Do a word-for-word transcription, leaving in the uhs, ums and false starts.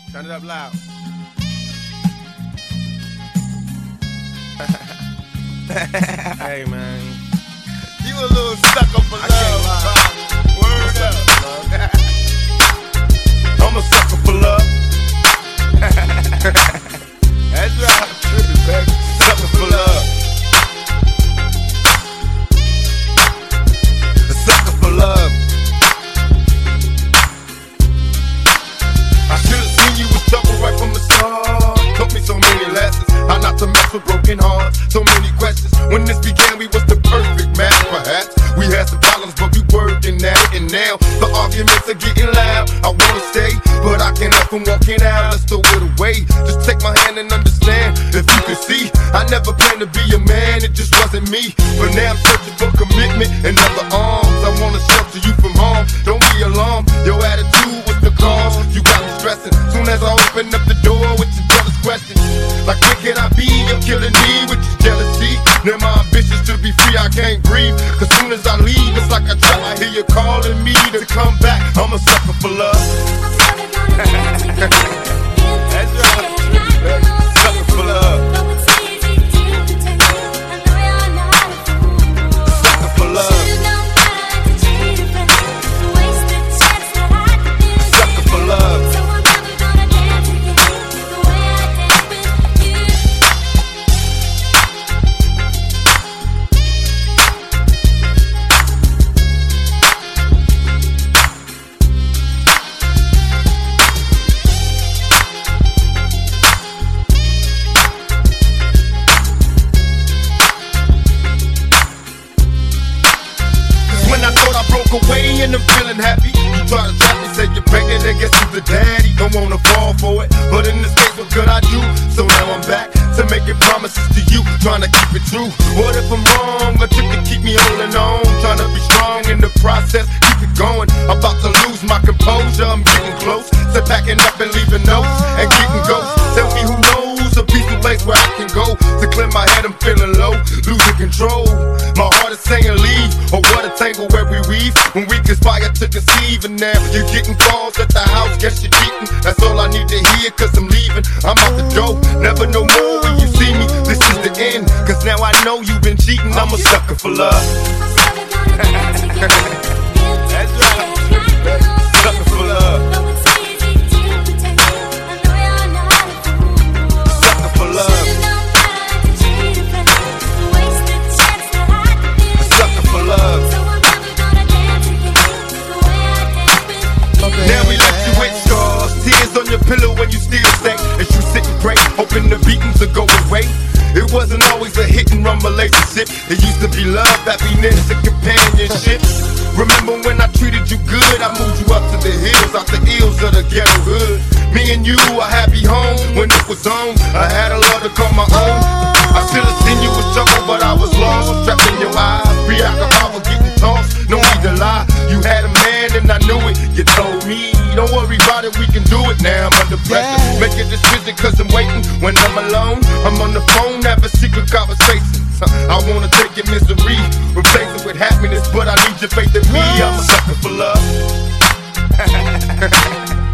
Turn it up loud. Hey, man. You a little sucker for love. Word up. I'm a sucker for love. That's right. Trippin', baby. Sucker for love. A sucker for love. I should've seen you was trouble right from the start. Taught me so many lessons. How not to mess with broken hearts. So many questions. When this began, we was the perfect match, perhaps. We had some problems, but we working at it. And now the arguments are getting loud. I wanna stay, but I can't help from walking out. Let's throw it away. Just take my hand and understand. If you could see, I never planned to be a man. It just wasn't me. But now I'm searching for commitment and other arms. I wanna shelter you from harm. Don't be alarmed. Your attitude was the cause. You got me stressing. Soon as I open up the door with your jealous questions, like where can I be? You're killing me with your jealousy. Now my ambitions to be free, I can't breathe. Cause soon as I leave, it's like I try. I hear you calling me to come back. I'm a sucker for love. That's right. Sucker for love. Sucker for love. Sucker for love. Away and I'm feeling happy. You try to trap me, say you're pregnant and guess who's the daddy. Don't wanna fall for it, but in this case, what could I do? So now I'm back to making promises to you, trying to keep it true. What if I'm wrong? A trick to keep me holding on, trying to be strong in the process. Keep it going. I'm about to lose my composure. I'm getting close to packing up and leaving notes and getting ghosts. Tell me who knows a peaceful place where I can go to clear my head. I'm feeling low, losing control. My heart is saying leave, or what a tangle where we weave. When we conspire to conceive, and now you're getting calls at the house, guess you're cheating. That's all I need to hear, cause I'm leaving. I'm out the door, never no more when you see me. This is the end, cause now I know you've been cheating. I'm a sucker for love. That's right. Sucker for love. Sucker for love. Sucker for love. Now we left you with scars, tears on your pillow when you still stay. As you sit and pray, hoping the beatings will go away. It wasn't always a hit and run relationship. It used to be love, happiness, and companionship. Remember when I treated you good? I moved you up to the hills, out the ills of the ghetto hood. Me and you, a happy home when it was on. I had a love to call my own. I should have seen you was trouble, but I was lost. Trapped in your eyes, preoccupied with getting tossed. No need to lie, you had a man and I knew it. You told me, don't worry about it, we can do it. Now I'm under pressure, make a decision cause I'm waiting. When I'm alone, I'm on the phone, have a secret conversation. I wanna take your misery, replace it with happiness, but I need your faith in me. I'm a sucker for love.